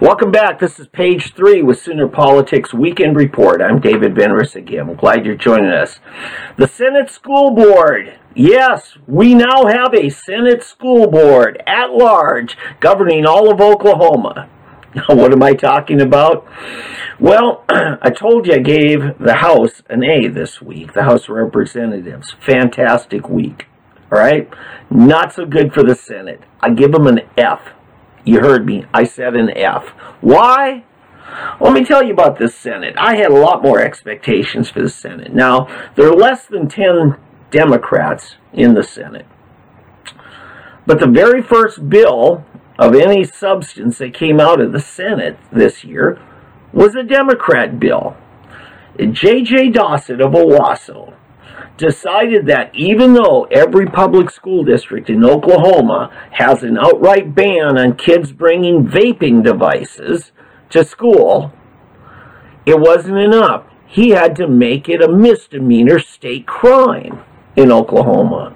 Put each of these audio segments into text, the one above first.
Welcome back. This is page 3 with Sooner Politics Weekend Report. I'm David Venris again. I'm glad you're joining us. The Senate School Board. Yes, we now have a Senate School Board at large governing all of Oklahoma. Now, what am I talking about? Well, I told you I gave the House an A this week, the House of Representatives. Fantastic week. All right? Not so good for the Senate. I give them an F. You heard me. I said an F. Why? Let me tell you about this Senate. I had a lot more expectations for the Senate. Now, there are less than 10 Democrats in the Senate. But the very first bill of any substance that came out of the Senate this year was a Democrat bill. J.J. Dossett of Owasso decided that even though every public school district in Oklahoma has an outright ban on kids bringing vaping devices to school, it wasn't enough. He had to make it a misdemeanor state crime in Oklahoma.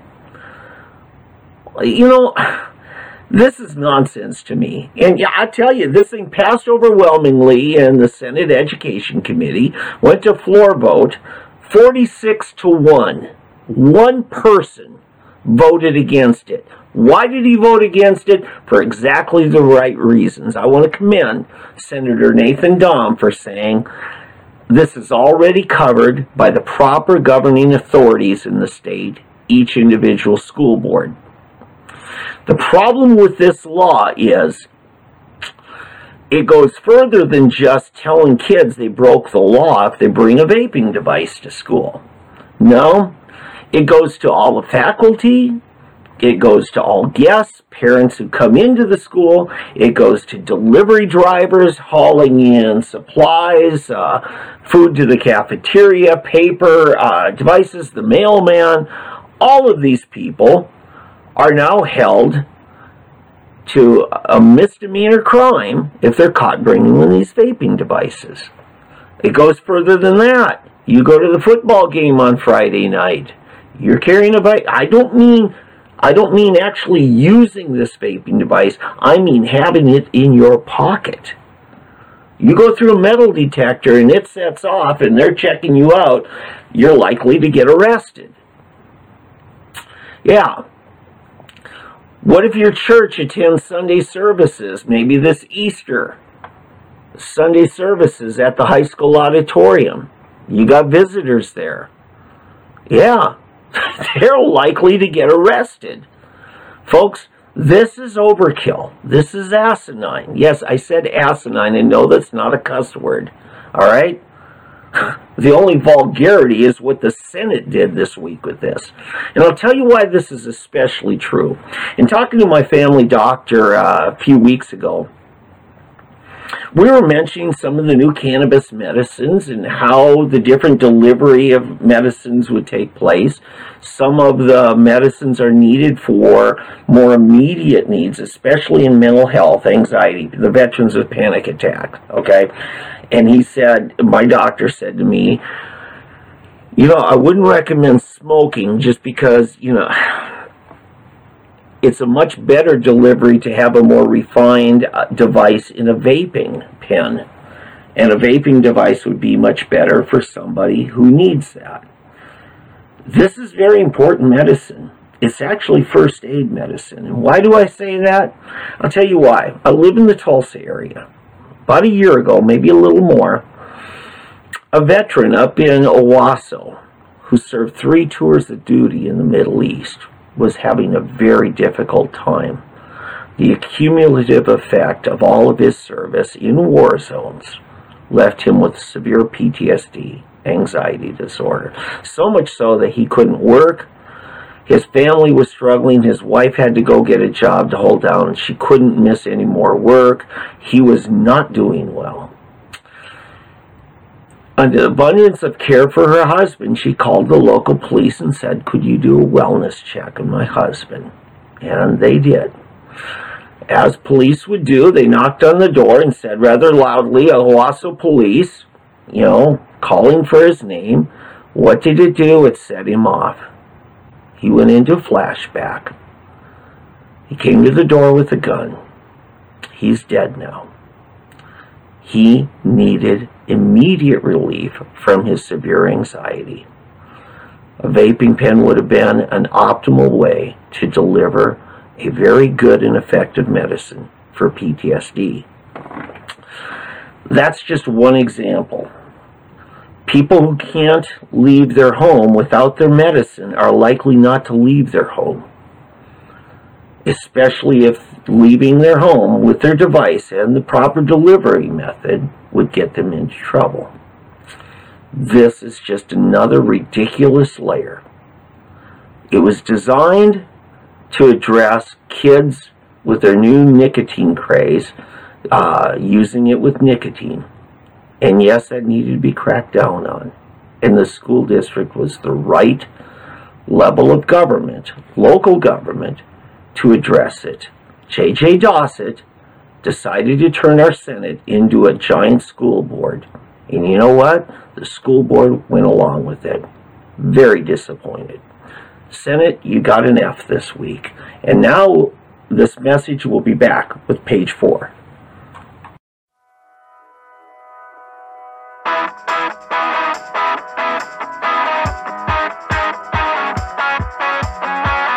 You know, this is nonsense to me. And yeah, I tell you, this thing passed overwhelmingly in the Senate Education Committee, went to floor vote, 46-1. One person voted against it. Why did he vote against it? For exactly the right reasons. I want to commend Senator Nathan Dahm for saying this is already covered by the proper governing authorities in the state, each individual school board. The problem with this law is it goes further than just telling kids they broke the law if they bring a vaping device to school. No, it goes to all the faculty, it goes to all guests, parents who come into the school, it goes to delivery drivers hauling in supplies, food to the cafeteria, paper, devices, the mailman. All of these people are now held to a misdemeanor crime if they're caught bringing in these vaping devices. It goes further than that. You go to the football game on Friday night. You're carrying a vape. I don't mean actually using this vaping device. I mean having it in your pocket. You go through a metal detector and it sets off and they're checking you out, you're likely to get arrested. Yeah. What if your church attends Sunday services, maybe this Easter? Sunday services at the high school auditorium. You got visitors there. Yeah, they're likely to get arrested. Folks, this is overkill. This is asinine. Yes, I said asinine, and no, that's not a cuss word. All right? The only vulgarity is what the Senate did this week with this. And I'll tell you why this is especially true. In talking to my family doctor a few weeks ago, we were mentioning some of the new cannabis medicines and how the different delivery of medicines would take place. Some of the medicines are needed for more immediate needs, especially in mental health, anxiety, the veterans with panic attacks, okay? And he said, my doctor said to me, you know, I wouldn't recommend smoking just because, you know, it's a much better delivery to have a more refined device in a vaping pen. And a vaping device would be much better for somebody who needs that. This is very important medicine. It's actually first aid medicine. And why do I say that? I'll tell you why. I live in the Tulsa area. About a year ago, maybe a little more, a veteran up in Owasso who served 3 tours of duty in the Middle East was having a very difficult time. The accumulative effect of all of his service in war zones left him with severe PTSD, anxiety disorder. So much so that he couldn't work. His family was struggling. His wife had to go get a job to hold down. She couldn't miss any more work. He was not doing well. Under the abundance of care for her husband, she called the local police and said, could you do a wellness check on my husband? And they did. As police would do, they knocked on the door and said rather loudly, Owasso police, you know, calling for his name. What did it do? It set him off. He went into flashback. He came to the door with a gun. He's dead now. He needed immediate relief from his severe anxiety. A vaping pen would have been an optimal way to deliver a very good and effective medicine for PTSD. That's just one example. People who can't leave their home without their medicine are likely not to leave their home, especially if leaving their home with their device and the proper delivery method would get them into trouble. This is just another ridiculous layer. It was designed to address kids with their new nicotine craze, using it with nicotine. And yes, that needed to be cracked down on. And the school district was the right level of government, local government, to address it. J.J. Dossett decided to turn our Senate into a giant school board. And you know what? The school board went along with it. Very disappointed. Senate, you got an F this week. And now this message will be back with page 4.